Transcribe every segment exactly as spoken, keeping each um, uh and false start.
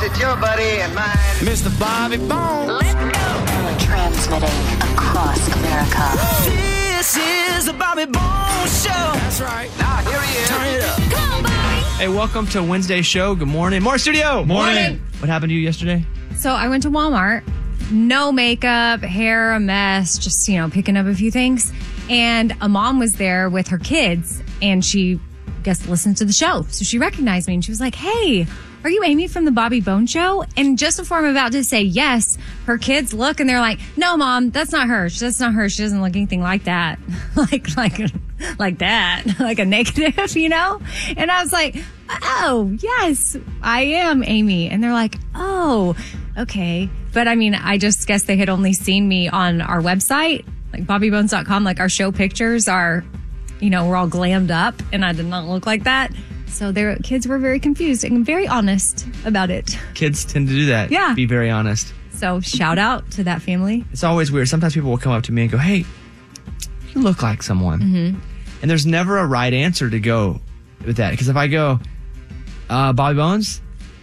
it's your buddy and mine, Mister Bobby Bones. Let's go. Transmitting across America. This is the Bobby Bones Show. That's right. now here he is. Turn it up. Come on, Bobby. Hey, welcome to Wednesday's show. Good morning. More studio. Morning. What happened to you yesterday? So I went to Walmart, no makeup, hair a mess, just, you know, picking up a few things. And a mom was there with her kids, and she, guess, listened to the show. So she recognized me, and she was like, hey, are you Amy from the Bobby Bones Show? And just before I'm about to say yes, her kids look, and they're like, no, Mom, that's not her. That's not her. She doesn't look anything like that. like, like, like that. like a negative, you know? And I was like, oh, yes, I am Amy. And they're like, oh, okay. But I mean, I just guess they had only seen me on our website, like bobby bones dot com. Like our show pictures are, you know, we're all glammed up, and I did not look like that. So their kids were very confused and very honest about it. Kids tend to do that. Yeah. Be very honest. So shout out to that family. It's always weird. Sometimes people will come up to me and go, hey, you look like someone. Mm-hmm. And there's never a right answer to go with that. Because if I go, uh, Bobby Bones,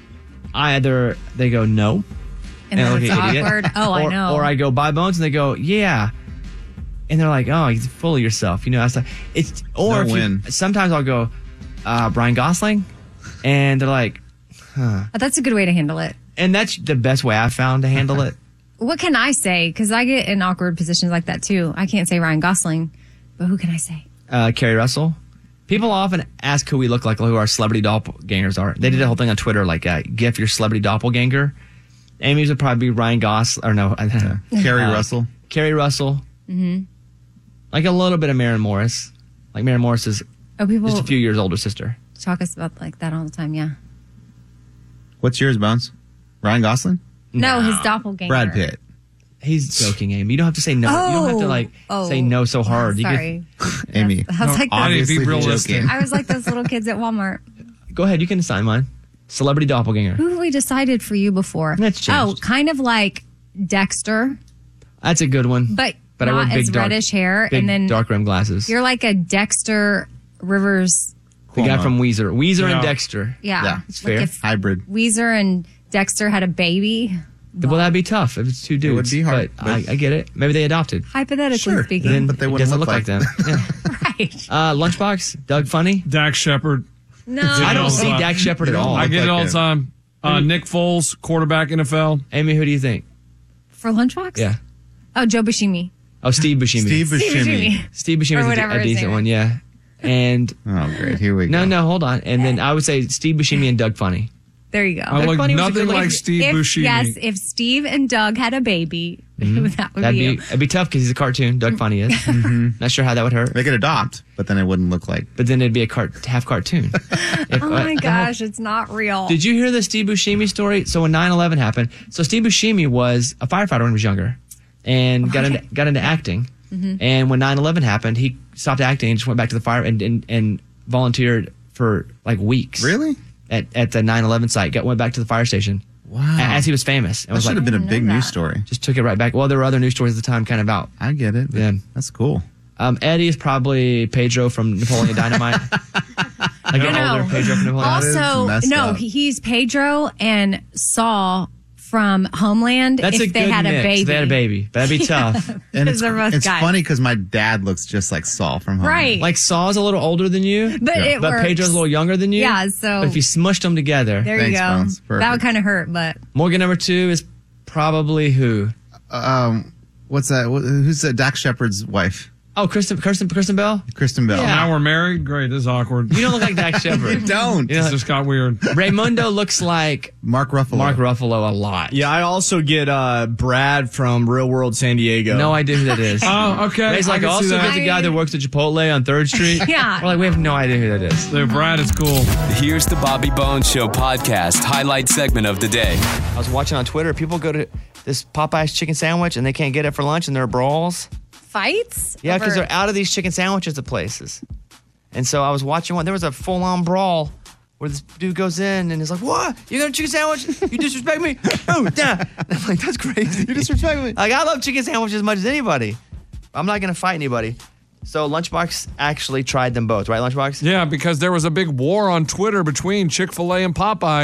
I either, they go, no. And then look it's like an idiot. awkward. Oh, I Or- know. Or I go, Bobby Bones, and they go, yeah. And they're like, oh, you're full of yourself. You know, I was like, it's, or No if you- win. sometimes I'll go, uh, Brian Gosling. And they're like, huh. Oh, that's a good way to handle it. And that's the best way I've found to handle it. What can I say? Because I get in awkward positions like that too. I can't say Ryan Gosling, but who can I say? Uh, Carrie Russell. People often ask who we look like, who our celebrity doppelgangers are. They did a whole thing on Twitter, like, uh, GIF your celebrity doppelganger. Amy's would probably be Ryan Gosling, or no, Carrie uh, Russell. Carrie Russell. Mm-hmm. Like a little bit of Maren Morris. Like Maren Morris is Oh, people just a few years older sister. talk us about like that all the time. Yeah. What's yours, Bones? Ryan Gosling? No, his doppelganger. Brad Pitt. He's joking, Amy. You don't have to say no. You don't have to like Oh. say no so hard. You Sorry. Amy. I was like, Obviously be realistic. joking. I was like those little kids at Walmart. Can, go ahead. You can assign mine. Celebrity doppelganger. Who have we decided for you before? That's changed. Oh, kind of like Dexter, That's a good one. but, But I not wear big as dark, reddish hair. big And then dark rim glasses. you're like a Dexter Rivers. The guy Cuomo. from Weezer. Weezer Yeah. and Dexter. Yeah. Yeah, it's Like fair. if Hybrid. Weezer and Dexter had a baby. Well, that'd be tough if it's two dudes. would be hard, But, but- I, I get it. Maybe they adopted. Hypothetically Sure. speaking. Then But they it wouldn't doesn't look look like, like them. Yeah. right. Uh, Lunchbox, Doug Funny. Dax Shepard. No. I don't all the see time. Dak Shepard at all. I get like it all him. the time. Uh, Nick Foles, quarterback N F L. Amy, who do you think? For Lunchbox? Yeah. Oh, Joe Buscemi. Oh, Steve Buscemi. Steve Steve Buscemi. Buscemi. Steve Buscemi Or is a, whatever a his decent name one, yeah. And Oh, great. Here we no, go. no, hold on. And then I would say Steve Buscemi and Doug Funny. There you go. I look Funny was a nothing good like look. Steve if, Buscemi. Yes, if Steve and Doug had a baby, that would That'd be, be you. it'd be tough because he's a cartoon. Doug Funny is. Not sure how that would hurt, They could adopt, but then it wouldn't look like. but then it'd be a cart half cartoon. If- Oh my uh, gosh, it's not real. Did you hear the Steve Buscemi story? So when nine eleven happened, so Steve Buscemi was a firefighter when he was younger, and got into got into acting. And when nine eleven happened, he stopped acting and just went back to the fire and and, and volunteered for like weeks. Really? At at the nine eleven site, got went back to the fire station. Wow. a- As he was famous, and That was should like have been a didn't big know news that. story. just took it right back. Well, there were other news stories at the time, kind of out. I get it. but Yeah. That's cool. Um, Eddie is probably Pedro from Napoleon Dynamite. Like an No. older Pedro from Napoleon. is Also, messed no, up. he- he's Pedro and Saul from Homeland. That's if a good they had mix. a baby, They had a baby. That'd be tough. And Because it's, they're both it's guys. funny because my dad looks just like Saul from Home. Right. Like Saul's a little older than you, But Yeah. it but works. Pedro's a little younger than you. Yeah, so- But if you smushed them together, There Thanks, you go. Bones. Perfect. That would kind of hurt, but Morgan number two is probably who? Um, what's that? Wh- Who's that? Dax Shepard's wife? Oh, Kristen, Kristen, Kristen Bell. Kristen Bell. Yeah. Now we're married. Great. This is awkward. You don't look like Dax Shepard. Don't. You know, This just got weird. Raymundo looks like Mark Ruffalo. Mark Ruffalo a lot. Yeah, I also get uh, Brad from Real World San Diego. No idea who that is. Oh, okay. He's I like can see also that. there's a guy that works at Chipotle on Third Street. Yeah. We're like we have no idea who that is. So Brad is cool. Here's the Bobby Bones Show podcast highlight segment of the day. I was watching on Twitter. People go to this Popeye's chicken sandwich and they can't get it for lunch, and there are brawls. fights? Yeah, because over- they're out of these chicken sandwiches at places. And so I was watching one. There was a full-on brawl where this dude goes in and is like, "What? You got a chicken sandwich? You disrespect me? Oh, yeah." I'm like, "That's crazy. You disrespect me." Like, I love chicken sandwiches as much as anybody. I'm not gonna fight anybody. So Lunchbox actually tried them both, right, Lunchbox? Yeah, because there was a big war on Twitter between Chick-fil-A and Popeyes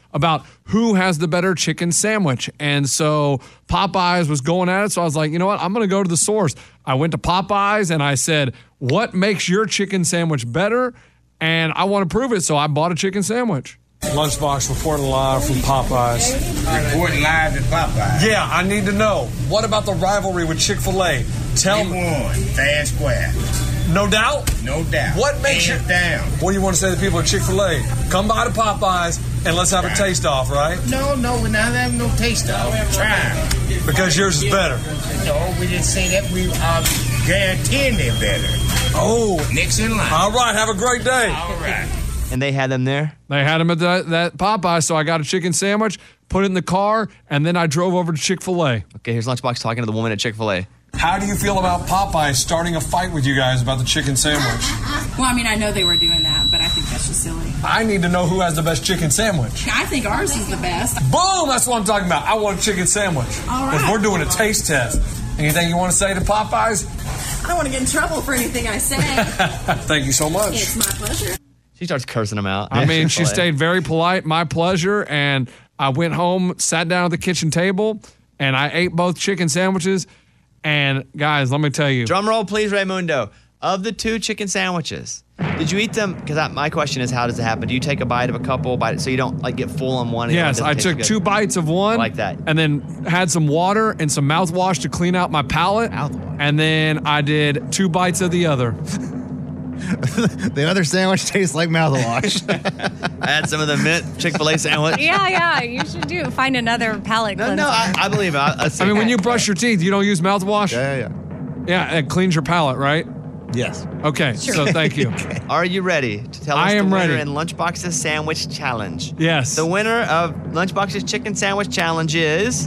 about who has the better chicken sandwich. And so Popeyes was going at it. So I was like, you know what? I'm going to go to the source. I went to Popeyes and I said, what makes your chicken sandwich better? And I want to prove it. So I bought a chicken sandwich. Lunchbox reporting live from Popeyes. Reporting live at Popeyes. Yeah, I need to know. What about the rivalry with Chick-fil-A? Tell we me. won, fair and square. No doubt? No doubt. What makes Hands you... down. What do you want to say to the people at Chick-fil-A? Come by to Popeyes and let's have a taste off, right? No, no, we're not having no taste off. Try. Because yours is better. No, we didn't say that. We are guaranteeing they're better. Oh. Next in line. All right, have a great day. All right. And they had them there? They had them at the, that Popeye, so I got a chicken sandwich, put it in the car, and then I drove over to Chick-fil-A. Okay, here's Lunchbox talking to the woman at Chick-fil-A. How do you feel about Popeye starting a fight with you guys about the chicken sandwich? Well, I mean, I know they were doing that, but I think that's just silly. I need to know who has the best chicken sandwich. I think ours is the best. Boom! That's what I'm talking about. I want a chicken sandwich. All right. Because we're doing a taste test. Anything you want to say to Popeyes? I don't want to get in trouble for anything I say. Thank you so much. It's my pleasure. She starts cursing him out. I mean, she stayed very polite, my pleasure, and I went home, sat down at the kitchen table, and I ate both chicken sandwiches. And guys, let me tell you. Drum roll, please, Raymundo. Of the two chicken sandwiches, did you eat them? Because my question is, how does it happen? Do you take a bite of a couple, bite so you don't like get full on one? And Yes, one I doesn't took taste two good? bites of one. I like that. And then had some water and some mouthwash to clean out my palate. Mouthwash. And then I did two bites of the other. The other sandwich tastes like mouthwash. I had some of the mint Chick-fil-A sandwich. Yeah, yeah, you should do find another palate No, cleanser. no, I, I believe it. I, I mean, when you brush your teeth, you don't use mouthwash? yeah, yeah, Yeah, it cleans your palate, right? yeah. Yes. Okay, so thank you. Are you ready to tell us I the am winner ready. in Lunchbox's Sandwich Challenge? Yes. The winner of Lunchbox's Chicken Sandwich Challenge is...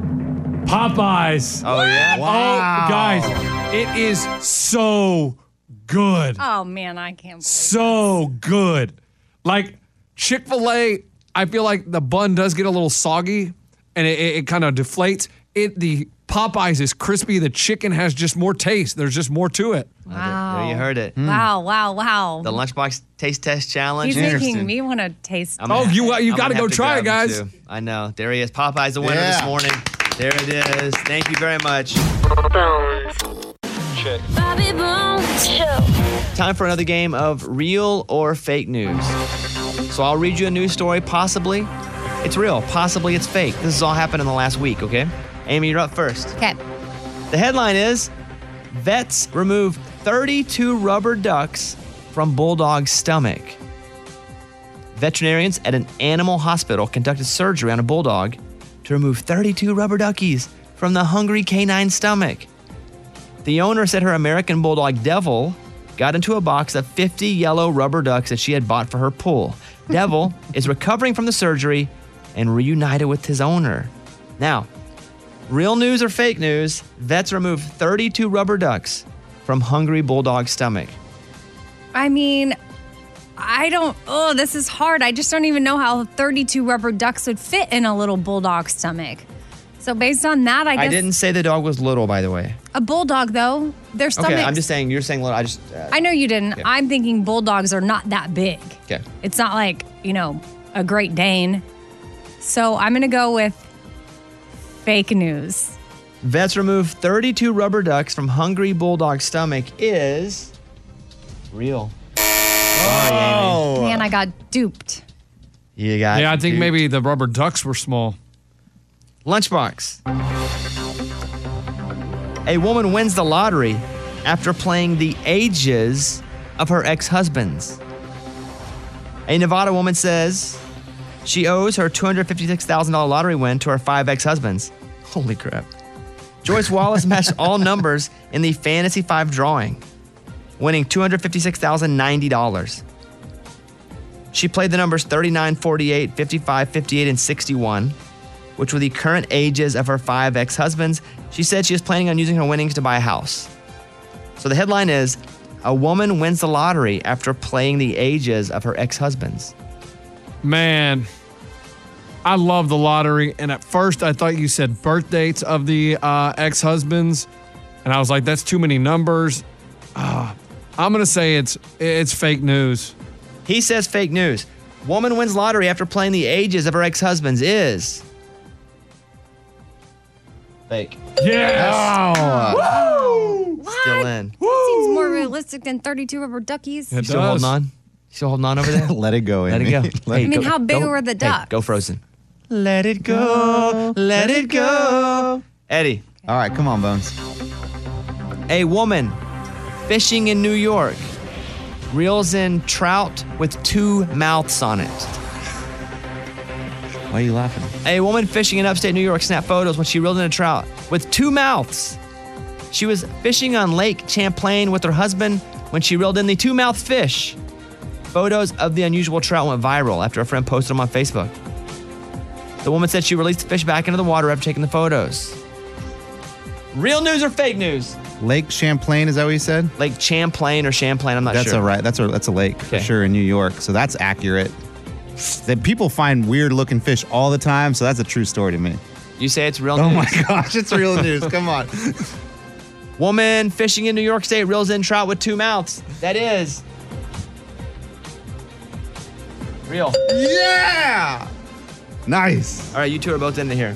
Popeyes. Oh, yeah? Oh, guys, it is so good. Oh, man, I can't believe So good. Like Chick-fil-A, I feel like the bun does get a little soggy and it, it, it kind of deflates. It the Popeyes is crispy. The chicken has just more taste. There's just more to it. Wow. There you heard it. Wow, wow, wow. The Lunchbox Taste Test Challenge. He's making me want to taste. I'm Oh, gonna- you you I'm got to gonna go have try it, grab guys. them, too. I know. There he is. Popeye's the winner Yeah. this morning. There it is. Thank you very much. Bobby Bones Show. Time for another game of real or fake news. So I'll read you a news story. Possibly it's real. Possibly it's fake. This has all happened in the last week, okay? Amy, you're up first. Okay. The headline is, vets remove thirty-two rubber ducks from bulldog's stomach. Veterinarians at an animal hospital conducted surgery on a bulldog to remove thirty-two rubber duckies from the hungry canine stomach. The owner said her American bulldog Devil got into a box of fifty yellow rubber ducks that she had bought for her pool. Devil is recovering from the surgery and reunited with his owner. Now, real news or fake news, vets remove thirty-two rubber ducks from hungry bulldog stomach. I mean, I don't, oh, this is hard. I just don't even know how thirty-two rubber ducks would fit in a little bulldog stomach. So based on that, I guess. I didn't say the dog was little, by the way. A bulldog, though, their stomach. Okay, I'm just saying, you're saying little. I just. Uh, I know you didn't. Okay. I'm thinking bulldogs are not that big. Okay. It's not like, you know, a Great Dane. So I'm going to go with fake news. Vets remove thirty-two rubber ducks from hungry bulldog stomach is real. Sorry, Amy. Man, I got duped. You got Yeah, I think duped. maybe the rubber ducks were small. Lunchbox. A woman wins the lottery after playing the ages of her ex-husbands. A Nevada woman says she owes her two hundred fifty-six thousand dollars lottery win to her five ex-husbands. Holy crap. Joyce Wallace matched all numbers in the Fantasy Five drawing, winning two hundred fifty-six thousand ninety dollars. She played the numbers thirty-nine, forty-eight, fifty-five, fifty-eight, and sixty-one, which were the current ages of her five ex-husbands. She said she is planning on using her winnings to buy a house. So the headline is, a woman wins the lottery after playing the ages of her ex-husbands. Man, I love the lottery. And at first, I thought you said birth dates of the uh, ex-husbands. And I was like, that's too many numbers. Uh, I'm going to say it's it's fake news. He says fake news. Woman wins lottery after playing the ages of her ex-husbands is fake. Yes. Oh. What? Still in. That seems more realistic than thirty-two rubber duckies. It Still does. holding on? Still holding on over there? Let it go, Let Amy. it go. Let I it mean, go. how big Go- were the Hey, ducks? go Frozen. Let it go. Let it go. Eddie. All right, come on, Bones. A woman fishing in New York reels in trout with two mouths on it. Why are you laughing? A woman fishing in upstate New York snapped photos when she reeled in a trout with two mouths. She was fishing on Lake Champlain with her husband when she reeled in the two-mouthed fish. Photos of the unusual trout went viral after a friend posted them on Facebook. The woman said she released the fish back into the water after taking the photos. Real news or fake news? Lake Champlain, is that what you said? Lake Champlain or Champlain, I'm not That's sure. a right. That's a that's a lake for Okay. sure in New York. So that's accurate. That people find weird looking fish all the time. So that's a true story to me. You say it's real Oh news. my gosh, it's real news. Come on. Woman fishing in New York State reels in trout with two mouths. That is real. Yeah. Nice. All right, you two are both into here.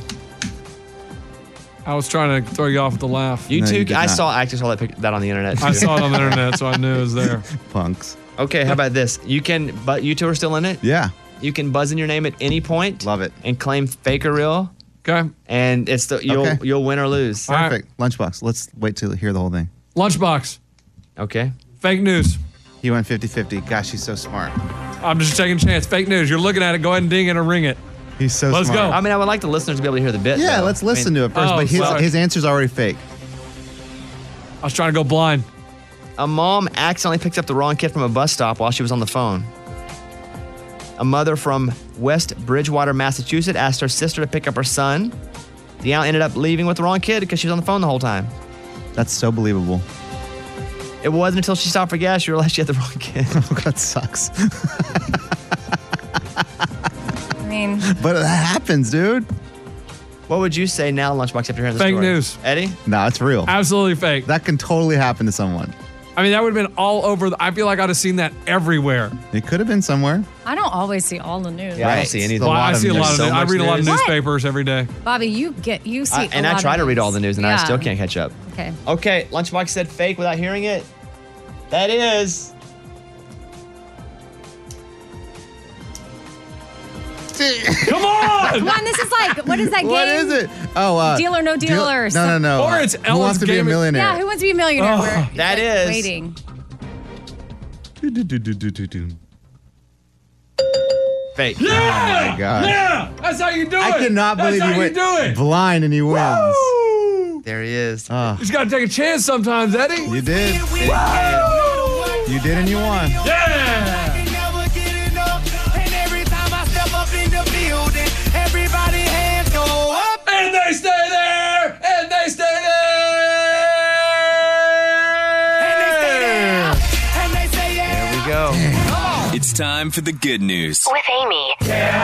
I was trying to throw you off with the laugh. You No, two, you did I not. saw, I actually saw that, pic- that on the internet. Too. I saw it on the internet, so I knew it was there. Punks. Okay, how about this? You can, but you two are still in it. Yeah. You can buzz in your name at any point. Love it. And claim fake or real, Okay. and it's the you'll Okay. you'll win or lose. All right. Perfect. Lunchbox. Let's wait to hear the whole thing. Lunchbox. Okay. Fake news. He went fifty-fifty. Gosh, he's so smart. I'm just taking a chance. Fake news. You're looking at it. Go ahead and ding it or ring it. He's so Let's smart. go. I mean, I would like the listeners to be able to hear the bit. Yeah, though. let's I listen mean, to it first. Oh, but his sorry. his answer's already fake. I was trying to go blind. A mom accidentally picked up the wrong kid from a bus stop while she was on the phone. A mother from West Bridgewater, Massachusetts, asked her sister to pick up her son. The aunt ended up leaving with the wrong kid because she was on the phone the whole time. That's so believable. It wasn't until she stopped for gas she realized she had the wrong kid. Oh, that sucks. I mean, But that happens, dude. What would you say now, Lunchbox, after hearing the Fake story? news. Eddie? No, it's real. Absolutely fake. That can totally happen to someone. I mean, that would have been all over. The, I feel like I'd have seen that everywhere. It could have been somewhere. I don't always see all the news. Yeah, I don't Right. see any. It's a Well, lot I of see a news. lot of. So news. I much read a lot of news. What? newspapers every day. Bobby, you get you see. I, a and I lot try of to read all the news, and I Yeah. still can't catch up. Okay. Okay, Lunchbox said fake without hearing it. That is. Come on! Come on, this is like what is that game? What is it? Oh, uh, Deal or No Deal or No, no, no. Or it's Who Ellen's Wants to Be a Game- Millionaire? Yeah, Who Wants to Be a Millionaire? Oh, We're that like, is- waiting. Fake. Oh my God. Yeah, that's how you do it. I cannot that's believe how you you went do it. blind and he wins. Woo! There he is. Oh, You just gotta take a chance sometimes, Eddie. you did. You did and you won. Yeah. And they stay there. And they stay there. There we go. It's time for the good news. With Amy.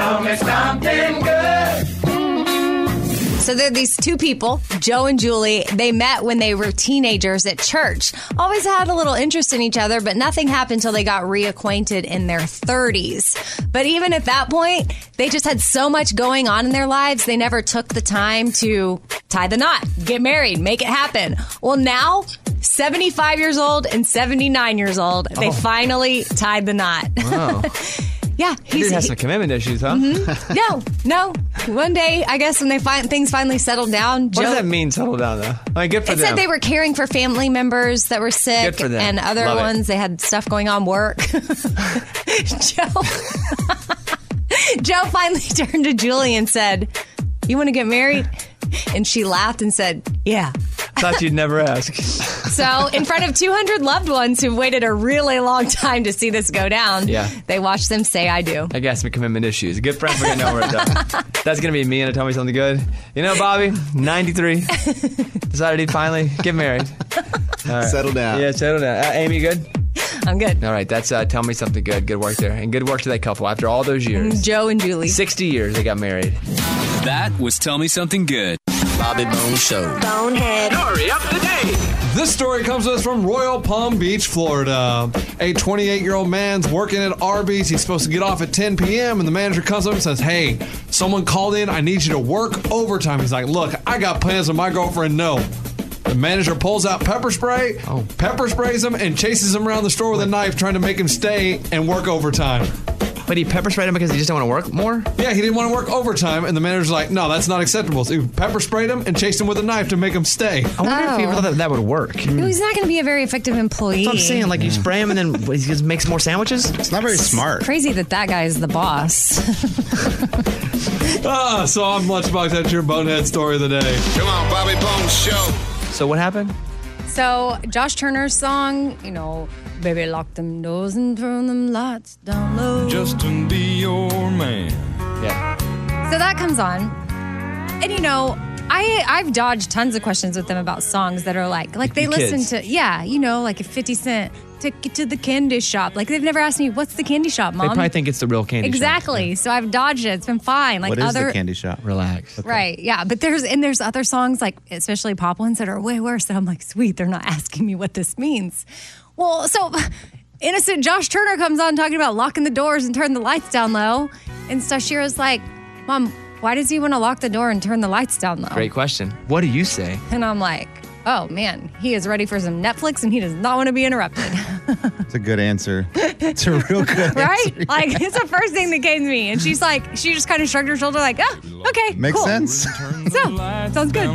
So there are these two people, Joe and Julie. They met when they were teenagers at church. Always had a little interest in each other, but nothing happened until they got reacquainted in their thirties. But even at that point, they just had so much going on in their lives, they never took the time to tie the knot, get married, make it happen. Well, now, seventy-five years old and seventy-nine years old, they finally tied the knot. Wow. Yeah, He has some commitment issues, huh? no, no. One day, I guess when they find things finally settled down, What Joe. does that mean, settle down, though? I mean, good for It them. said they were caring for family members that were sick Good for them. and other Love it. ones. They had stuff going on work. Joe, Joe finally turned to Julie and said, "You want to get married?" And she laughed and said, "Yeah." Thought you'd never ask. So, in front of two hundred loved ones who waited a really long time to see this go down, Yeah. they watched them say, "I do." I guess some commitment issues. Good friends, we're going to know where it's at. That's going to be me and tell me something good. You know, Bobby, ninety-three, decided he'd finally get married. All right. Settle down. Yeah, settle down. Uh, Amy, good? I'm good. All right, that's uh, tell me something good. Good work there. And good work to that couple after all those years. Joe and Julie. sixty years they got married. That was Tell Me Something Good. Bobby Bones Show. Bonehead. Story of the day. This story comes to us from Royal Palm Beach, Florida. A twenty-eight-year-old man's working at Arby's. He's supposed to get off at ten p.m. and the manager comes up and says, hey, someone called in. I need you to work overtime. He's like, look, I got plans with my girlfriend. No. The manager pulls out pepper spray, oh. pepper sprays him, and chases him around the store with a knife trying to make him stay and work overtime. But he pepper sprayed him because he just didn't want to work more? Yeah, he didn't want to work overtime, and the manager's like, no, that's not acceptable. So he pepper sprayed him and chased him with a knife to make him stay. I wonder Oh. if he ever thought that, that would work. No, he's not going to be a very effective employee. That's what I'm saying. Like, you spray him and then what, he just makes more sandwiches? It's not very smart. Crazy that that guy is the boss. Ah, so I'm Lunchbox. That's your bonehead story of the day. Come on, Bobby Bones Show. So what happened? So Josh Turner's song, you know, baby, lock them doors and turn them lights down low. Just to be your man. Yeah. So that comes on. And, you know, I, I've dodged tons of questions with them about songs that are like, like they The listen kids. to, yeah, you know, like if fifty Cent took you to the candy shop. Like they've never asked me, what's the candy shop, Mom? They probably think it's the real candy shop. Exactly. So I've dodged it. It's been fine. Like what is other the candy shop? Relax. Right. Yeah. But there's and there's other songs, like especially pop ones, that are way worse. That I'm like, sweet, they're not asking me what this means. Well, so innocent Josh Turner comes on talking about locking the doors and turn the lights down low. And Stashira's like, Mom, why does he want to lock the door and turn the lights down low? Great question. What do you say? And I'm like, oh man, he is ready for some Netflix and he does not want to be interrupted. It's a good answer. It's a real good Right? answer. Like, it's the first thing that came to me. And she's like, she just kind of shrugged her shoulder, like, oh, okay. Makes cool. sense. So, sounds good.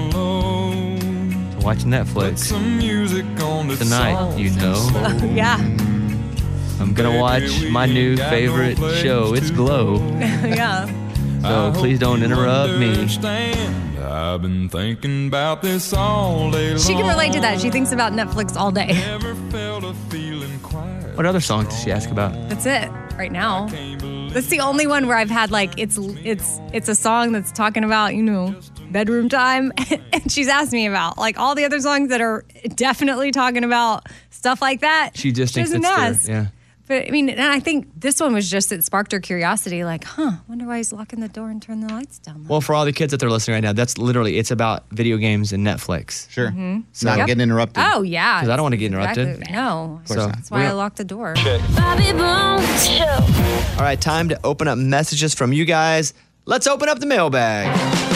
Watch Netflix. Some music on the Tonight, you know. Yeah. I'm going to watch my new favorite show. It's Glow. Yeah. So please don't interrupt me. I've been thinking about this all day long. She can relate to that. She thinks about Netflix all day. Never felt a feeling quiet. What other songs does she ask about? That's it right now. That's the only one where I've had like it's it's it's a song that's talking about, you know, bedroom time. And she's asked me about like all the other songs that are definitely talking about stuff like that. She just thinks doesn't it's there. ask. Yeah. But I mean, and I think this one was just, it sparked her curiosity, like, huh, wonder why he's locking the door and turning the lights down low. Well, for all the kids that they're listening right now, that's literally, it's about video games and Netflix. Sure. Mm-hmm. Not Yep. getting interrupted. Oh, yeah. Because I don't want to get interrupted. Exactly. No. So, That's why we're- I locked the door. Bobby Bones Show. All right, time to open up messages from you guys. Let's open up the mailbag.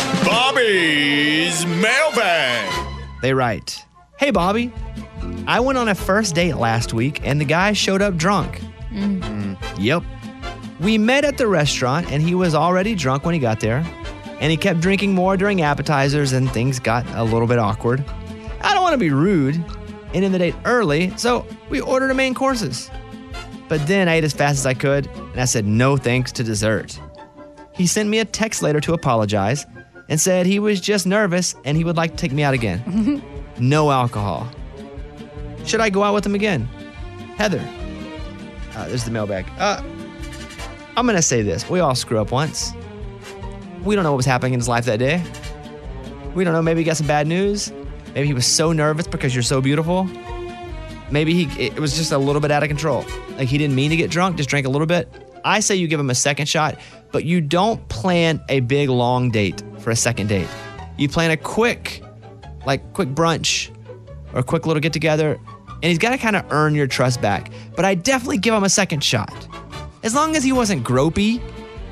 Bobby's mailbag. They write, hey, Bobby, I went on a first date last week and the guy showed up drunk. Mm. Yep. We met at the restaurant and he was already drunk when he got there. And he kept drinking more during appetizers and things got a little bit awkward. I don't want to be rude and end the date early, so we ordered a main courses. But then I ate as fast as I could and I said no thanks to dessert. He sent me a text later to apologize and said he was just nervous and he would like to take me out again. No alcohol. Should I go out with him again? Heather. Uh, there's the mailbag. Uh, I'm going to say this. We all screw up once. We don't know what was happening in his life that day. We don't know. Maybe he got some bad news. Maybe he was so nervous because you're so beautiful. Maybe he it was just a little bit out of control. Like he didn't mean to get drunk, just drank a little bit. I say you give him a second shot, but you don't plan a big long date for a second date. You plan a quick, like quick brunch or a quick little get together. And he's got to kind of earn your trust back. But I definitely give him a second shot. As long as he wasn't gropey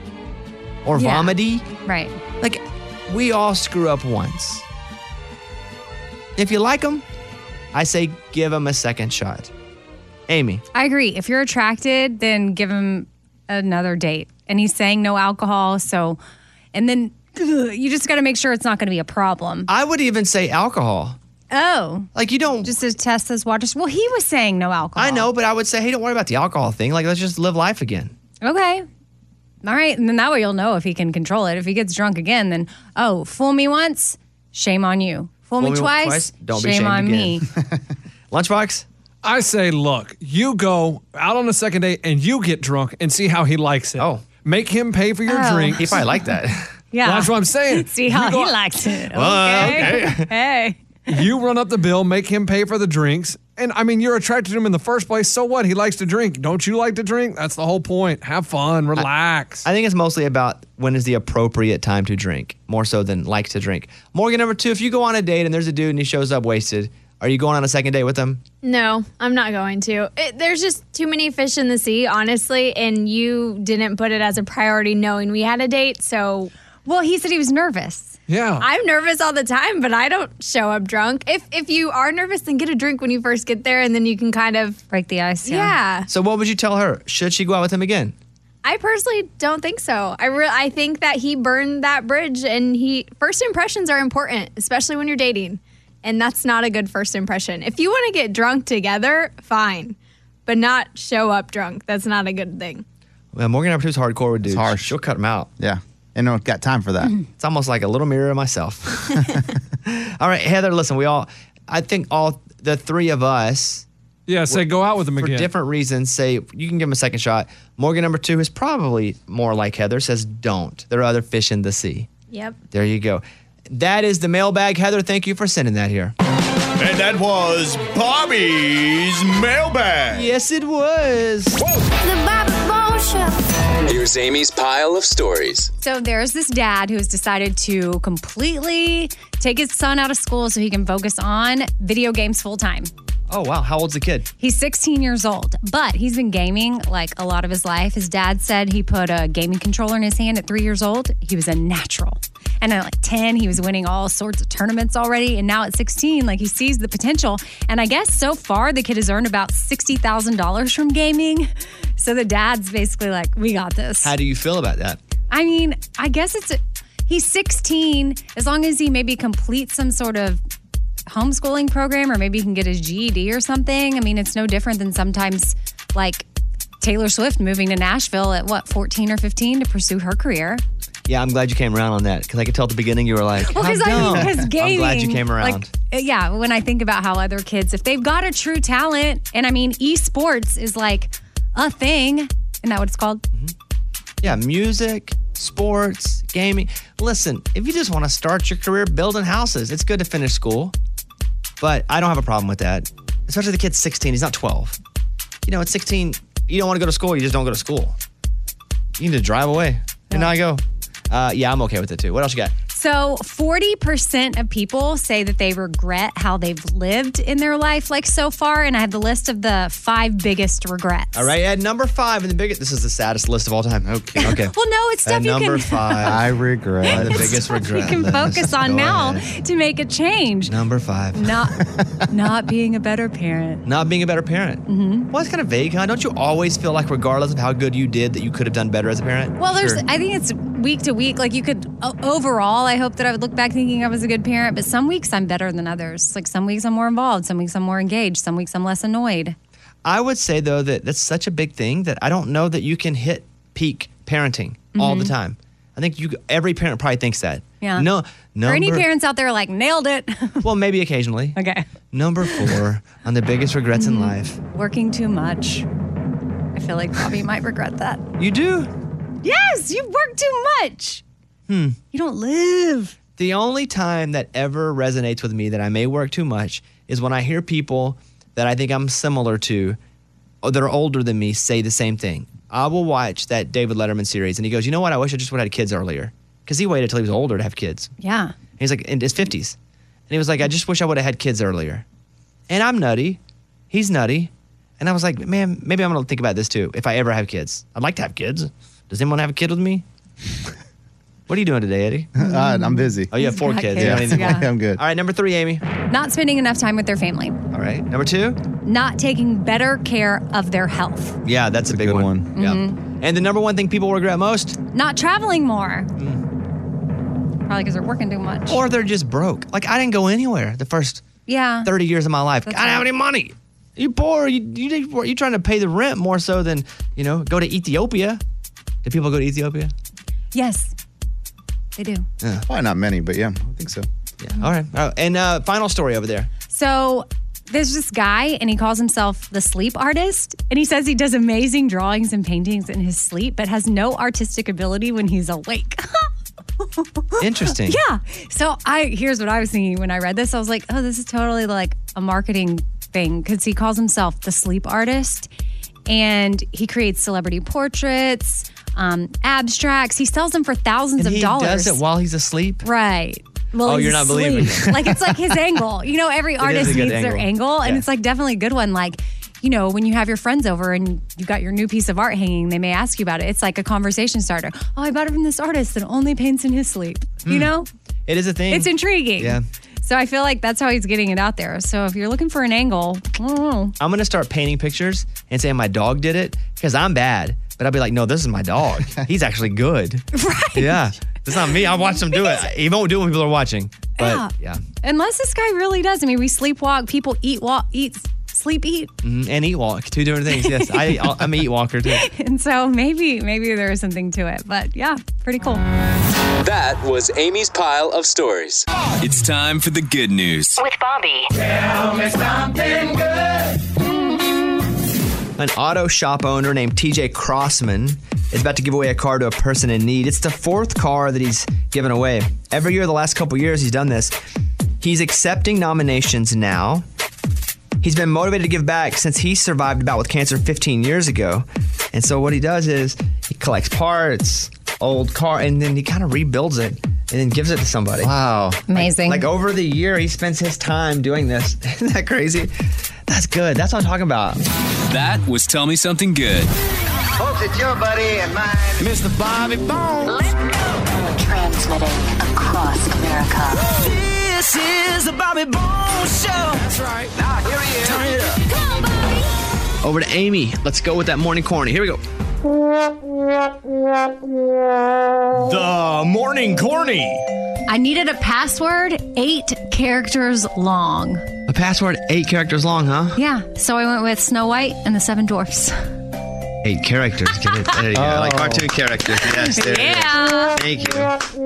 or Yeah. vomity. Right. Like, we all screw up once. If you like him, I say give him a second shot. Amy. I agree. If you're attracted, then give him another date. And he's saying no alcohol, so, and then ugh, you just got to make sure it's not going to be a problem. I would even say alcohol. Oh. Like you don't. Just to test those waters. Well, he was saying no alcohol. I know, but I would say, hey, don't worry about the alcohol thing. Like, let's just live life again. Okay. All right. And then that way you'll know if he can control it. If he gets drunk again, then, oh, fool me once, shame on you. Fool, me, me twice, twice, don't be shame shamed on again. me. Lunchbox? I say, look, you go out on a second date and you get drunk and see how he likes it. Oh. Make him pay for your Oh. drink. He probably like that. Yeah. Well, that's what I'm saying. See how You go- he likes it. Well, Okay. okay. Hey. You run up the bill, make him pay for the drinks. And I mean, you're attracted to him in the first place. So what? He likes to drink. Don't you like to drink? That's the whole point. Have fun, relax. I think it's mostly about when is the appropriate time to drink, more so than like to drink. Morgan, number two, if you go on a date and there's a dude and he shows up wasted, Are you going on a second date with him? No, I'm not going to. It, there's just too many fish in the sea, honestly, and you didn't put it as a priority knowing we had a date, so... Well, he said he was nervous. Yeah. I'm nervous all the time, but I don't show up drunk. If if you are nervous, then get a drink when you first get there, and then you can kind of... Break the ice, yeah. Yeah. So what would you tell her? Should she go out with him again? I personally don't think so. I re- I think that he burned that bridge, and he first impressions are important, especially when you're dating. And that's not a good first impression. If you want to get drunk together, fine. But not show up drunk. That's not a good thing. Well, Morgan number two is hardcore with dudes. It's harsh. She'll cut him out. Yeah. And no got time for that. It's almost like a little mirror of myself. All right, Heather, listen, we all, I think all the three of us. Yeah, say go out with him for again. For different reasons, say you can give him a second shot. Morgan number two is probably more like Heather, says don't. There are other fish in the sea. Yep. There you go. That is the mailbag. Heather, thank you for sending that here. And that was Bobby's mailbag. Yes, it was. The Bobby Bones Show. Here's Amy's pile of stories. So there's this dad who's decided to completely take his son out of school so he can focus on video games full time. Oh, wow. How old's the kid? He's sixteen years old, but he's been gaming like a lot of his life. His dad said he put a gaming controller in his hand at three years old. He was a natural. And at like ten, he was winning all sorts of tournaments already. And now at sixteen, like he sees the potential. And I guess so far, the kid has earned about sixty thousand dollars from gaming. So the dad's basically like, we got this. How do you feel about that? I mean, I guess it's, a, he's sixteen. As long as he maybe completes some sort of homeschooling program, or maybe he can get his G E D or something. I mean, it's no different than sometimes like Taylor Swift moving to Nashville at what, fourteen or fifteen to pursue her career. Yeah, I'm glad you came around on that because I could tell at the beginning you were like, Well, how because I dumb. mean, because gaming. I'm glad you came around. Like, yeah, when I think about how other kids, if they've got a true talent, and I mean, esports is like a thing. Isn't that what it's called? Mm-hmm. Yeah, music, sports, gaming. Listen, if you just want to start your career building houses, it's good to finish school. But I don't have a problem with that. Especially the kid's sixteen. He's not twelve. You know, at sixteen, you don't want to go to school. You just don't go to school. You need to drive away. And now I go. Uh, yeah, I'm okay with it too. What else you got? So forty percent of people say that they regret how they've lived in their life like so far. And I have the list of the five biggest regrets. All right, at number five in the biggest, this is the saddest list of all time. Okay. Okay. Well, no, it's stuff At you number can, five. I regret. The biggest regret. you can list. focus on Go now ahead. to make a change. Number five. Not, not being a better parent. Not being a better parent. Mm-hmm. Well, it's kind of vague, huh? Don't you always feel like regardless of how good you did that you could have done better as a parent? Well, there's. Sure. I think it's week to week. Like you could o- overall. I hope that I would look back thinking I was a good parent, but some weeks I'm better than others. Like some weeks I'm more involved, some weeks I'm more engaged, some weeks I'm less annoyed. I would say though that that's such a big thing that I don't know that you can hit peak parenting mm-hmm. all the time. I think you every parent probably thinks that. Yeah. No. Number, For any parents out there like nailed it. Well, maybe occasionally. Okay. Number four on the biggest regrets in life. Working too much. I feel like Bobby might regret that. You do? Yes, you work too much. Hmm. You don't live. The only time that ever resonates with me that I may work too much is when I hear people that I think I'm similar to, or that are older than me, say the same thing. I will watch that David Letterman series, and he goes, you know what? I wish I just would have had kids earlier. Because he waited till he was older to have kids. Yeah. And he's like in his fifties. And he was like, I just wish I would have had kids earlier. And I'm nutty. He's nutty. And I was like, man, maybe I'm going to think about this too. If I ever have kids. I'd like to have kids. Does anyone have a kid with me? What are you doing today, Eddie? Uh, I'm busy. Oh, you have four got kids. kids, You don't need- yeah. I'm good. All right, number three, Amy. Not spending enough time with their family. All right. Number two? Not taking better care of their health. Yeah, that's, a big good one. one. Yeah. Mm-hmm. And the number one thing people regret most? Not traveling more. Probably because they're working too much. Or they're just broke. Like, I didn't go anywhere the first yeah. thirty years of my life. That's I didn't have right. any money. You poor. You, you, you're trying to pay the rent more so than, you know, go to Ethiopia. Do people go to Ethiopia? Yes, they do. Yeah. Probably not many, but yeah, I think so. Yeah. All right. All right. And uh, final story over there. So there's this guy, and he calls himself the sleep artist. And he says he does amazing drawings and paintings in his sleep, but has no artistic ability when he's awake. Interesting. Yeah. So I here's what I was thinking when I read this. I was like, oh, this is totally like a marketing thing because he calls himself the sleep artist, and he creates celebrity portraits, um, abstracts. He sells them for thousands And of he dollars. does it while he's asleep? Right. Well, oh, he's you're not believing asleep. it. Like, it's like his angle. You know, every is artist a good needs their angle. angle, and Yeah. it's like definitely a good one. Like, you know, when you have your friends over and you've got your new piece of art hanging, they may ask you about it. It's like a conversation starter. Oh, I bought it from this artist that only paints in his sleep. You Mm. know? It is a thing. It's intriguing. Yeah. So I feel like that's how he's getting it out there. So if you're looking for an angle, I don't know. I'm going to start painting pictures and saying my dog did it because I'm bad. But I'll be like, no, this is my dog. He's actually good. Right. Yeah. It's not me. I watch him do it. He won't do it when people are watching. But yeah. Unless this guy really does. I mean, we sleepwalk. People eat, walk, eat, sleep, eat. Mhm. And eat walk. Two different things. Yes. I, I'm an eat walker too. And so maybe, maybe there is something to it. But yeah, pretty cool. That was Amy's pile of stories. It's time for the good news. With Bobby. Tell me something good. An auto shop owner named T J Crossman is about to give away a car to a person in need. It's the fourth car that he's given away. Every year, the last couple years, he's done this. He's accepting nominations now. He's been motivated to give back since he survived a bout with cancer fifteen years ago. And so what he does is he collects parts, old car, and then he kind of rebuilds it and then gives it to somebody. Wow. Amazing. Like, like over the year, he spends his time doing this. Isn't that crazy? That's good. That's what I'm talking about. That was Tell Me Something Good. Folks, it's your buddy and mine, Mister Bobby Bones. Transmitting across America. This is the Bobby Bones Show. That's right. Now, here he is. Turn it up. Come on, Bobby. Over to Amy. Let's go with that morning corny. Here we go. The morning corny. I needed a password eight characters long. A password eight characters long, huh? Yeah. So I went with Snow White and the Seven Dwarfs. Eight characters. Get it? There you go. Like Oh. cartoon characters. Yes, there it is. Yeah. Thank you.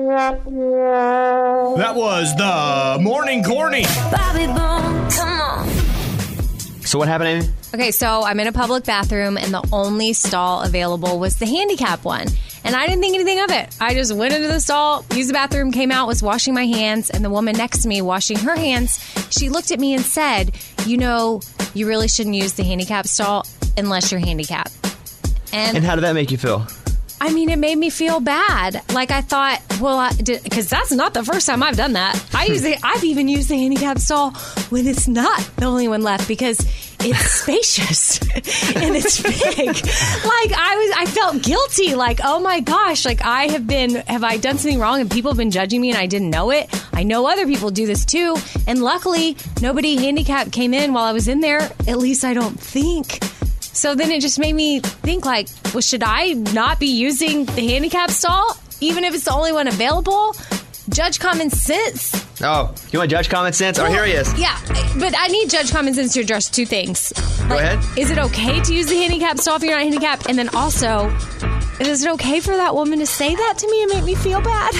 That was the morning corny. Bobby Bones. Come on. So what happened, Amy? Okay, so I'm in a public bathroom and the only stall available was the handicap one. And I didn't think anything of it. I just went into the stall, used the bathroom, came out, was washing my hands, and the woman next to me washing her hands, she looked at me and said, you know, you really shouldn't use the handicap stall unless you're handicapped. And, And how did that make you feel? I mean, it made me feel bad. Like I thought, well, I did, because that's not the first time I've done that. I use the, I've even used the handicap stall when it's not the only one left because it's spacious and it's big. Like I was, I felt guilty. Like, oh my gosh, like I have been, have I done something wrong and people have been judging me and I didn't know it? I know other people do this too. And luckily, nobody handicapped came in while I was in there. At least I don't think. So then it just made me think like, well, should I not be using the handicap stall, even if it's the only one available? Judge common sense. Oh, you want to judge common sense? Oh, here he is. Yeah, but I need judge common sense to address two things. Go ahead. Is it okay to use the handicap stall if you're not handicapped? And then also, is it okay for that woman to say that to me and make me feel bad?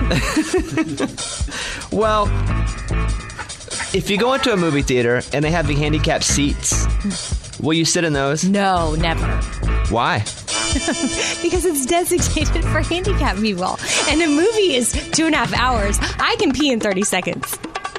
Well, if you go into a movie theater and they have the handicapped seats, will you sit in those? No, never. Why? Because it's designated for handicapped people. And a movie is two and a half hours. I can pee in thirty seconds.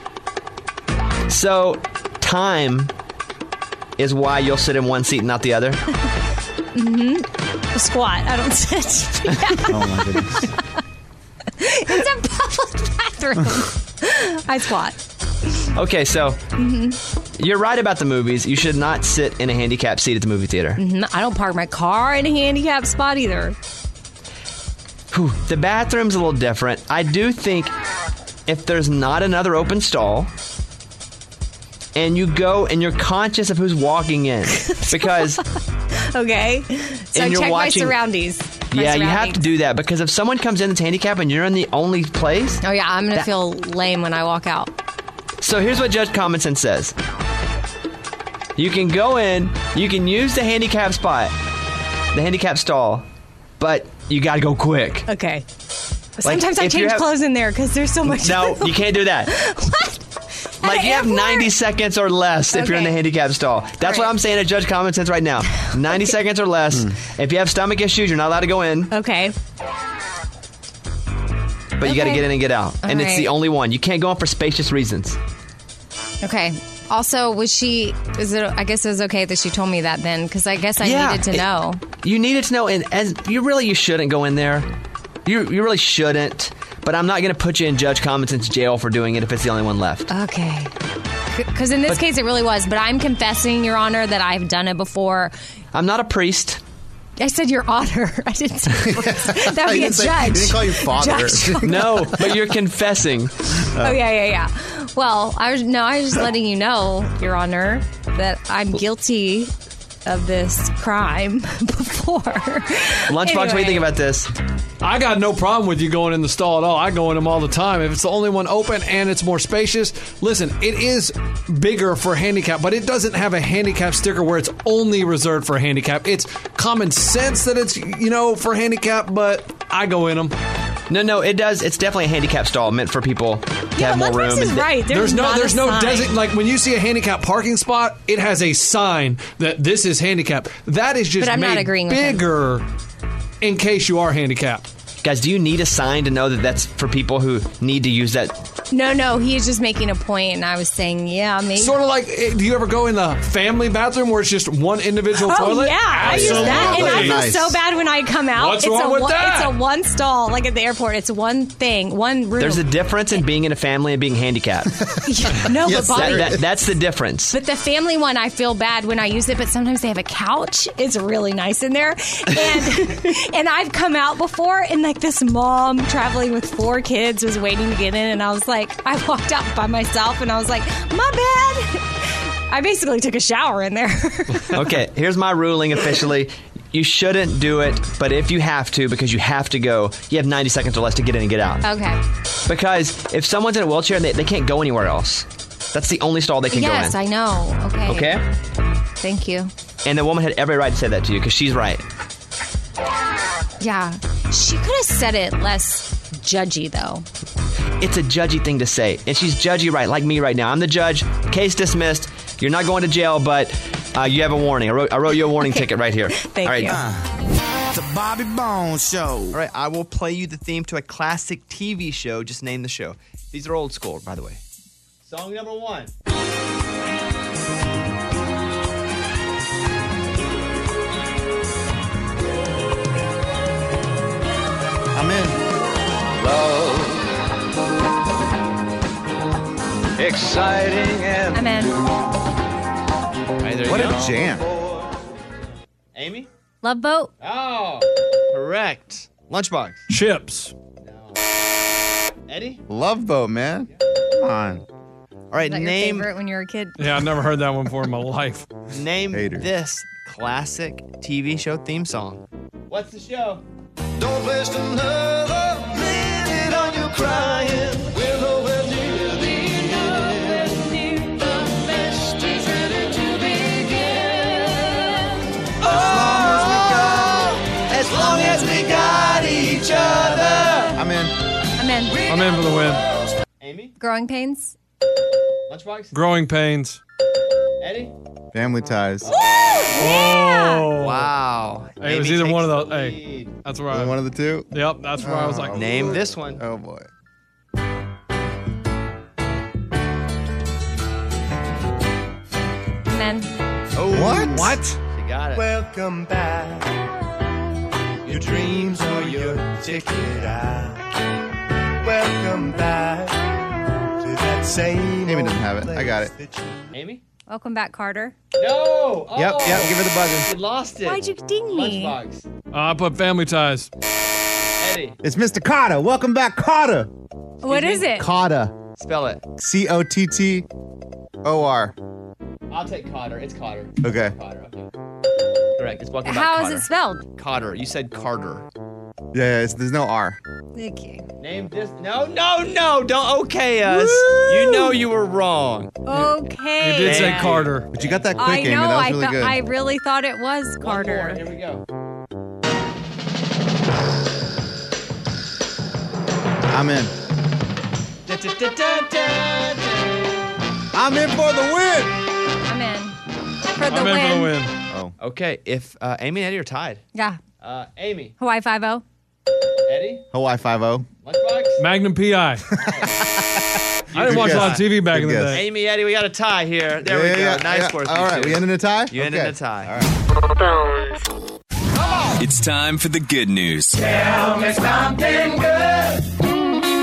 So, time is why you'll sit in one seat and not the other? Mm-hmm. A squat. I don't sit. Yeah. Oh my goodness. It's a public bathroom. I squat. Okay, so Mm-hmm. you're right about the movies. You should not sit in a handicapped seat at the movie theater. Mhm. I don't park my car in a handicapped spot either. Whew, the bathroom's a little different. I do think if there's not another open stall and you go and you're conscious of who's walking in because Okay. So And you're check watching- my surroundings. My yeah, you have to surroundings. do that because if someone comes in that's handicapped and you're in the only place. Oh yeah, I'm gonna that- feel lame when I walk out. So here's what Judge Common Sense says. You can go in, you can use the handicap spot, the handicap stall, but you got to go quick. Okay. Sometimes I if you change have- clothes in there because there's so much. No, you can't do that. What? Like At you have the ninety airport? seconds or less if you're in the Okay. handicap stall. That's what right. I'm saying at Judge Common Sense right now. ninety seconds or less. If you have stomach issues, you're not allowed to go in, Okay. but you got to Okay. get in and get out. All and it's the right. only one. You can't go in for spacious reasons. Okay. Also, was she? Is it? I guess it was okay that she told me that then, because I guess I Yeah, needed to it- know. You needed to know, and as you really you shouldn't go in there. You you really shouldn't. but I'm not going to put you in Judge Commonson's jail for doing it if it's the only one left. Okay. Because in this But- case, it really was. But I'm confessing, Your Honor, that I've done it before. I'm not a priest. I said Your Honor. I didn't say priest. That would be He a didn't say- judge. he didn't call you father. Judge. No, but you're confessing. Oh, yeah, yeah, yeah. Well, I was no, I was just letting you know, Your Honor, that I'm guilty of this crime before. Lunchbox, what do you Anyway. think about this? I got no problem with you going in the stall at all. I go in them all the time. If it's the only one open and it's more spacious, listen, it is bigger for handicap, but it doesn't have a handicap sticker where it's only reserved for handicap. It's common sense that it's, you know, for handicap, but I go in them. No, no, it does. It's definitely a handicap stall meant for people to have more room. is and- right. There's, There's no, not there's a no sign. design. Like when you see a handicap parking spot, it has a sign that this is handicap. That is just But I'm made not agreeing with him. bigger in case you are handicapped. Guys, do you need a sign to know that that's for people who need to use that? No, no, he is just making a point, and I was saying, yeah, maybe. Sort of like, eh, do you ever go in the family bathroom where it's just one individual Oh, toilet? yeah, I use that, and I feel Absolutely. so bad when I come out. What's it's wrong a with one, that? It's a one stall, like at the airport. It's one thing, one room. There's a difference in being in a family and being handicapped. no, Yes, but Bobby, That- that- that's the difference. But the family one, I feel bad when I use it, but sometimes they have a couch. It's really nice in there. And and I've come out before, and like this mom traveling with four kids was waiting to get in, and I was like, I walked out by myself, and I was like, my bad. I basically took a shower in there. Okay, here's my ruling officially. You shouldn't do it, but if you have to, because you have to go, you have ninety seconds or less to get in and get out. Okay. Because if someone's in a wheelchair, they, they can't go anywhere else. That's the only stall they can Yes, go in. I know. Okay. Okay? Thank you. And the woman had every right to say that to you because she's right. Yeah. She could have said it less judgy, though. It's a judgy thing to say. And she's judgy right, like me right now. I'm the judge. Case dismissed. You're not going to jail, but uh, you have a warning. I wrote, I wrote you a warning ticket right here. Thank All right. you. The Bobby Bones Show. All right, I will play you the theme to a classic T V show. Just name the show. These are old school, by the way. Song number one. I'm in. Love. Exciting and I'm in. All right, there you What go. a jam. Amy? Love Boat. Oh, correct. Lunchbox. Chips. Eddie? Love Boat, man. Come on. All right, Is that name your favorite when you were a kid? Yeah, I've never heard that one before in my life. name Hater. this classic T V show theme song. What's the show? don't waste another minute on you crying. We're nowhere near the end. The best is ready to begin. Oh, as long as we got each other. I'm in. I'm in. I'm in for the win. Amy? Growing Pains. Lunchbox? Growing pains. Eddie? Family Ties. Oh. Wow. Hey, it was Amy either one of takes those. the Hey, lead. that's where Is it I. one of the two? Yep, that's where I was like. Name this one. Oh boy. I'm in. Oh, What? What? You got it. Welcome back. Your dreams are your ticket out. Welcome back to that same. Amy doesn't have it. I got it. Amy? Welcome back, Carter. No. Oh, Yep, yep, give her the buzzer. You lost it. Why'd you ding me? Lunchbox. Uh, I put family ties. Eddie. It's Mister Carter. Welcome back, Carter. What is it? Carter. Spell it. C O T T O R. I'll take Cotter. It's Cotter. Okay. Cotter. Okay. Correct. It's welcome back. How is Cotter. it spelled? Cotter. You said Carter. Yeah, yeah it's, there's no R. Okay. Name this. No, no, no. Don't okay us. You know you were wrong. Okay. You did say Thank Carter. But you got that quick, I Amy. know. That was I really thought good. I really thought it was Carter. One more. Here we go. I'm in. Da, da, da, da, da, da. I'm in for the win. I'm in. For the I'm win. in for the win. Oh. Okay, if uh, Amy and Eddie are tied. Yeah. Uh, Amy, Hawaii five oh. Eddie, Hawaii five oh. Lunchbox. Magnum P I. I didn't watch a lot of T V back Good in the guess. day. Amy, Eddie, we got a tie here. There Yeah, we yeah, go. yeah, nice yeah. work. All right, we ended in a tie? You ended Okay. in a tie. All right. It's time for the good news. Tell me something good.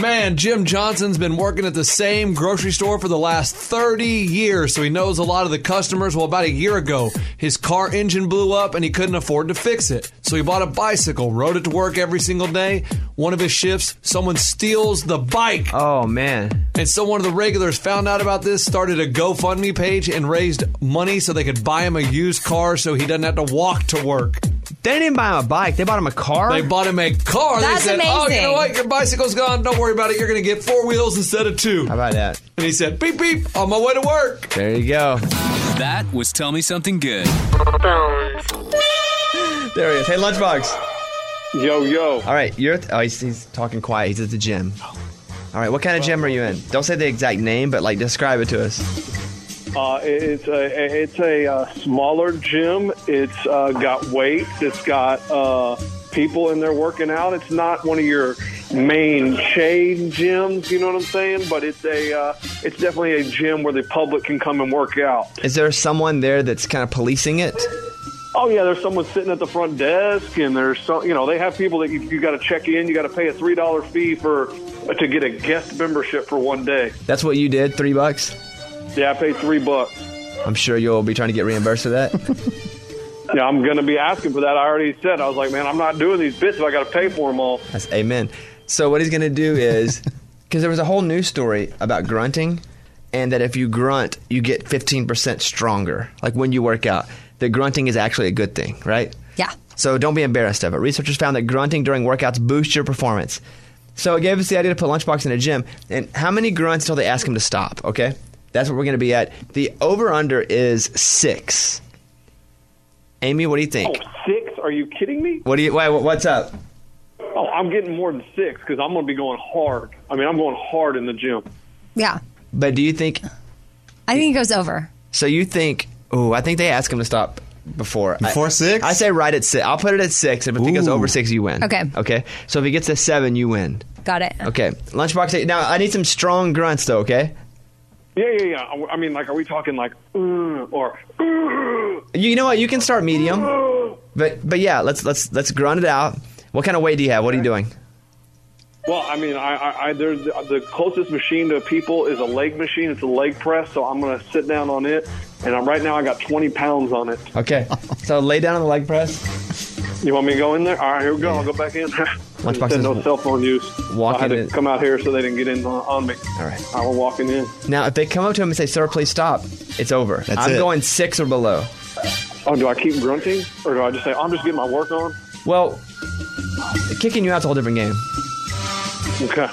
Man, Jim Johnson's been working at the same grocery store for the last thirty years, so he knows a lot of the customers. Well, about a year ago, his car engine blew up and he couldn't afford to fix it. So he bought a bicycle, rode it to work every single day. One of his shifts, someone steals the bike. Oh, man. And so one of the regulars found out about this, started a GoFundMe page, and raised money so they could buy him a used car so he doesn't have to walk to work. They didn't buy him a bike. They bought him a car? They bought him a car. That's they said, oh, you amazing. know what? Your bicycle's gone. Don't worry about it. You're going to get four wheels instead of two. How about that? And he said, beep, beep, on my way to work. There you go. That was Tell Me Something Good. There he is. Hey, Lunchbox. Yo, yo. All right, you're. Th- oh, he's, he's talking quiet. He's at the gym. All right, what kind of gym are you in? Don't say the exact name, but like describe it to us. Uh, it's a it's a uh, smaller gym. It's uh, got weights. It's got uh, people in there working out. It's not one of your main chain gyms. You know what I'm saying? But it's a uh, it's definitely a gym where the public can come and work out. Is there someone there that's kind of policing it? Oh yeah, there's someone sitting at the front desk, and there's some. You know, they have people that you, you got to check in. You got to pay a three dollar fee for to get a guest membership for one day. That's what you did. Three bucks. Yeah, I paid three bucks. I'm sure you'll be trying to get reimbursed for that. Yeah, I'm going to be asking for that. I already said. I was like, man, I'm not doing these bits if I got to pay for them all. That's amen. So what he's going to do is, because there was a whole news story about grunting, and that if you grunt, you get fifteen percent stronger. Like when you work out, that grunting is actually a good thing, right? Yeah. So don't be embarrassed of it. Researchers found that grunting during workouts boosts your performance. So it gave us the idea to put Lunchbox in a gym. And how many grunts until they ask him to stop, okay? That's what we're going to be at. The over-under is six. Amy, what do you think? Oh, six? Are you kidding me? What do you? Why, what's up? Oh, I'm getting more than six because I'm going to be going hard. I mean, I'm going hard in the gym. Yeah. But do you think? I think it goes over. So you think? Oh, I think they asked him to stop before. Before I, six? I say right at six. I'll put it at six. If it goes over six, you win. Okay. Okay. So if he gets a seven, you win. Got it. Okay. Lunchbox. Now I need some strong grunts though. Okay. Yeah, yeah, yeah. I mean, like, are we talking like, uh, or? Uh, You know what? You can start medium, but but yeah, let's let's let's grunt it out. What kind of weight do you have? What are you doing? well, I mean, I, I, I there's the closest machine to people is a leg machine. It's a leg press, so I'm going to sit down on it, and I'm, right now I got twenty pounds on it. Okay. So lay down on the leg press. You want me to go in there? All right, here we go. I'll go back in. Lunchbox Said is no cell phone use. walking I had to in- come out here so they didn't get in on, on me. All right. I was walking in. Now, if they come up to him and say, "Sir, please stop," it's over. That's I'm it. going six or below. Oh, do I keep grunting, or do I just say I'm just getting my work on? Well, kicking you out's a whole different game. Okay.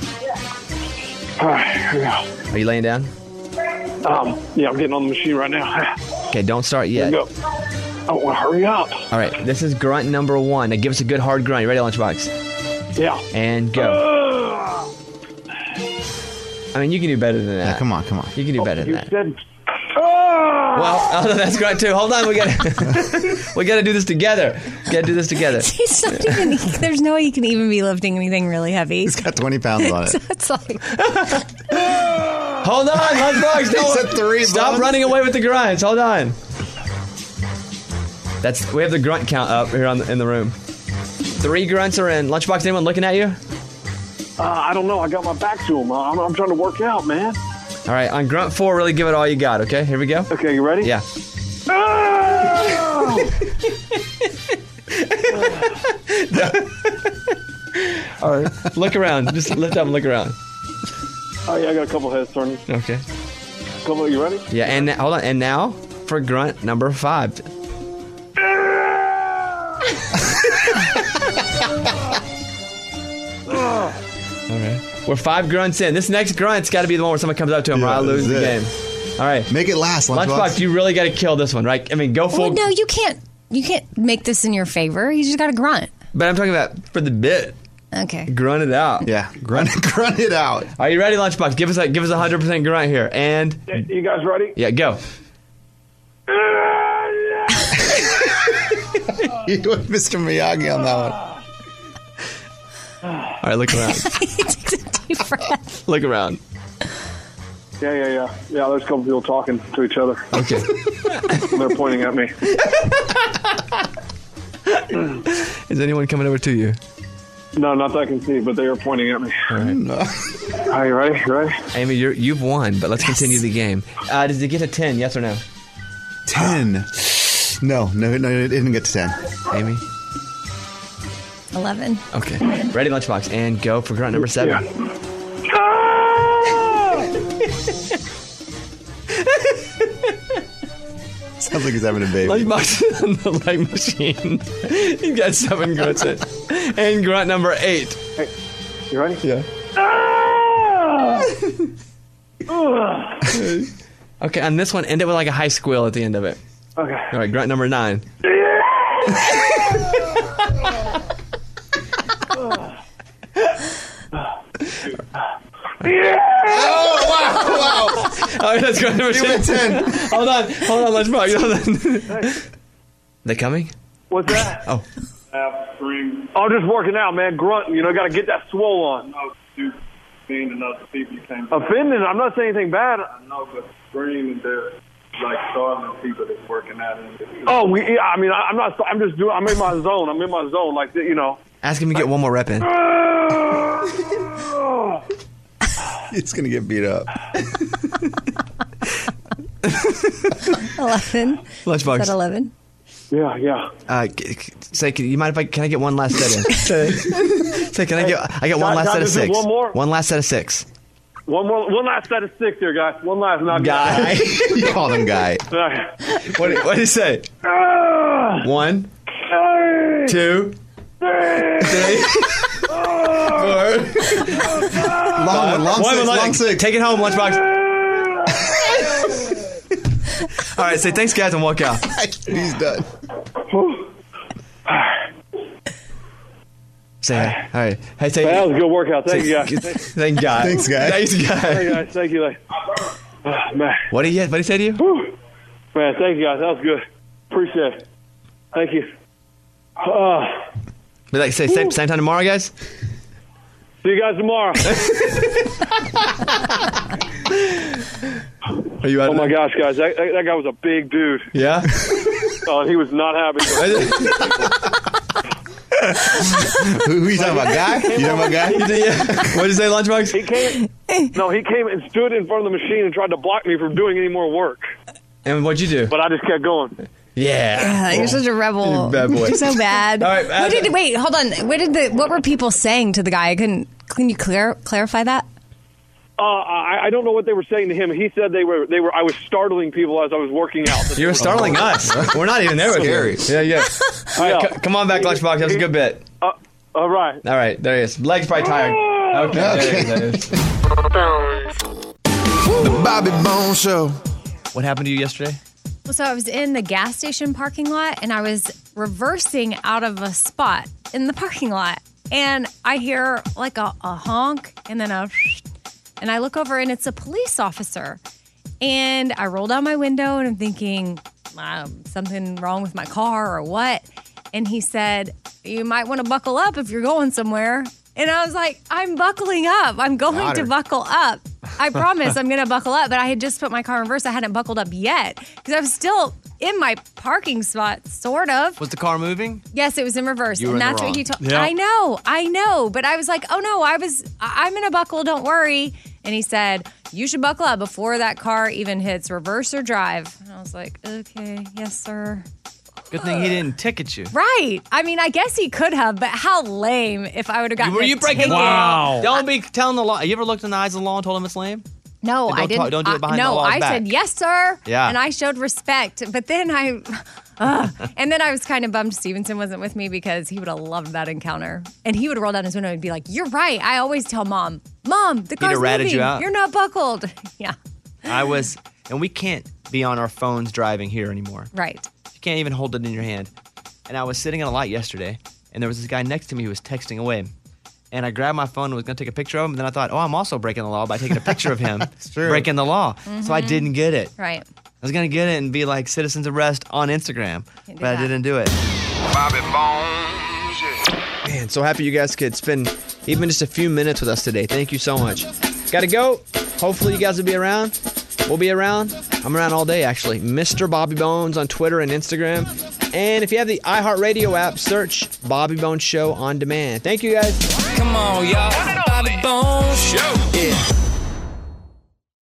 All right, here we go. Are you laying down? Um, yeah, I'm getting on the machine right now. Okay, don't start Here yet. we go. Oh, well, hurry up. All right, this is grunt number one. Now give us a good hard grunt. You ready, Lunchbox? Yeah. And go. Uh, I mean, you can do better than that. Yeah, come on, come on. You can do better than you that. said. Well, oh, that's grunt too. Hold on, we got we got to do this together. We got to do this together. It's not even. There's no way you can even be lifting anything really heavy. He's got twenty pounds on So it. it's like Hold on, Lunchbox. Don't said three stop bucks. running away with the grunts. Hold on. That's we have the grunt count up here on the, in the room. Three grunts are in. Lunchbox, anyone looking at you? Uh, I don't know. I got my back to him. I'm, I'm trying to work out, man. All right, on grunt four, really give it all you got. Okay, here we go. Okay, you ready? Yeah. All right, look around. Just lift up and look around. Oh yeah, I got a couple heads turning. Okay. Couple, you ready? Yeah, and hold on. And now for grunt number five. All right. We're five grunts in. This next grunt's got to be the one where someone comes up to him, or Yeah, I lose this the is game. All right. Make it last, Lunchbox. Lunchbox, you really got to kill this one, right? I mean, go full. well, no, you can't. You can't make this in your favor. You just got to grunt. But I'm talking about for the bit. Okay. Grunt it out. Yeah, grunt, grunt it out. Are you ready, Lunchbox? Give us a give us a hundred percent grunt here, and You guys ready? yeah, go. You went Mister Miyagi on that one. All right, look around. He takes a deep breath. Look around. Yeah, yeah, yeah. Yeah, there's a couple people talking to each other. Okay. They're pointing at me. Is anyone coming over to you? No, not that I can see, but they are pointing at me. All right. All right, you ready? You ready? Amy, you're, you've won, but let's continue the game. Uh, did it get a ten, yes or no? ten. No, no, no, it didn't get to ten. Amy? eleven. Okay. Ready, Lunchbox, and go for grunt number seven. Sounds like he's having a baby. Lunchbox on the leg machine. He got seven grunts in. And grunt number eight. Hey, you ready? Yeah. Okay, on this one, end it with like a high squeal at the end of it. Okay. All right, grunt number nine. Oh, wow, wow. All right, let's go. Number You went ten. Hold on, hold on, Lunchbox. Hold on. They coming? What's that? Oh. Oh, just working out, man. Grunting. You know, got to get that swole on. No, you offending other people. You can't. Offending? I'm not saying anything bad. I know, but screaming there, like startling people that's working out. In Oh, we. Yeah, I mean, I, I'm not. I'm just doing. I'm in my zone. I'm in my zone. Like you know. Ask him to get one more rep in. It's going to get beat up. eleven. Lunchbox. Is that eleven? Yeah, yeah. Uh, c- c- say, can, you mind if I can I get one last set in? say, say, can I get I get one Can- last can I set of just do six? one more? One last set of six. One more. One last set of six here, guys. One last. Not Guy. You call him guy. What did what did he say? One, two, three, four. Long one, long One, six, long- long six. Take it home, Lunchbox. All right, say thanks, guys, and walk out. He's done. Say hi. All right. Hey, say, That was a good workout. Thank you, guys. Thank God. Thanks, guys. Thanks, guys. Hey, guys. Thank you. Like, oh, man. What did he what did he say to you? Whew. Man, thank you, guys. That was good. Appreciate it. Thank you. Uh, Be like, say same, same time tomorrow, guys. see you guys tomorrow. Are you out? Oh my gosh, guys, that, that, that guy was a big dude. Yeah. Oh, and he was not happy. Who, who you talking about, guy? You talking about guy? What did you say, Lunchbox? He came. No, he came and stood in front of the machine and tried to block me from doing any more work. And what'd you do? But I just kept going. Yeah. Yeah, you're such a rebel. You're a bad boy. You're so bad. All right, what did wait? Hold on. What did the what were people saying to the guy? I couldn't. Can you clear clarify that? Uh, I, I don't know what they were saying to him. He said they were they were. I was startling people as I was working out. You were startling us. We're not even there with Scary. you. Yeah, yeah. All right, Yeah. c- come on back, Lunchbox. That was a good bit. Uh, all right. All right, there he is. Legs probably tired. Okay, Okay. there he is. The Bobby Bones Show. What happened to you yesterday? Well, so I was in the gas station parking lot and I was reversing out of a spot in the parking lot. And I hear like a, a honk and then a and I look over and it's a police officer. And I roll down my window and I'm thinking, um, something wrong with my car or what? And he said, you might want to buckle up if you're going somewhere. And I was like, I'm buckling up. I'm going Water. to buckle up. I promise I'm going to buckle up. But I had just put my car in reverse. I hadn't buckled up yet because I was still in my parking spot, sort of. Was the car moving? Yes, it was in reverse. You were and in the that's wrong. what he told Yeah. I know, I know. But I was like, oh no, I was, I- I'm in a buckle, don't worry. And he said, you should buckle up before that car even hits reverse or drive. And I was like, okay, yes, sir. Good thing he didn't ticket you. Right. I mean, I guess he could have, but how lame if I would have gotten Were a you breaking ticket. the law? Don't be telling the law. You ever looked in the eyes of the law and told him it's lame? No, Don't I talk- didn't. don't do it behind I, the no, law's I back. said yes, sir. Yeah. And I showed respect. But then I, uh, and then I was kind of bummed Stevenson wasn't with me because he would have loved that encounter. And he would roll down his window and be like, "You're right. I always tell mom, mom, the He'd have car's ratted moving. you out. You're not buckled." Yeah. I was, and we can't be on our phones driving here anymore. Right. You can't even hold it in your hand. And I was sitting on a light yesterday, and there was this guy next to me who was texting away. And I grabbed my phone and was going to take a picture of him. And then I thought, oh, I'm also breaking the law by taking a picture of him true. breaking the law. So I Mhm. didn't get it. Right. I was going to get it and be like citizens arrest on Instagram, do but I that. didn't do it. Bobby Bones. Yeah. Man, so happy you guys could spend even just a few minutes with us today. Thank you so much. Got to go. Hopefully you guys will be around. We'll be around. I'm around all day, actually. Mister Bobby Bones on Twitter and Instagram. And if you have the iHeartRadio app, search Bobby Bones Show on demand. Thank you, guys. Come on, y'all. Bobby Bones Show. Yeah.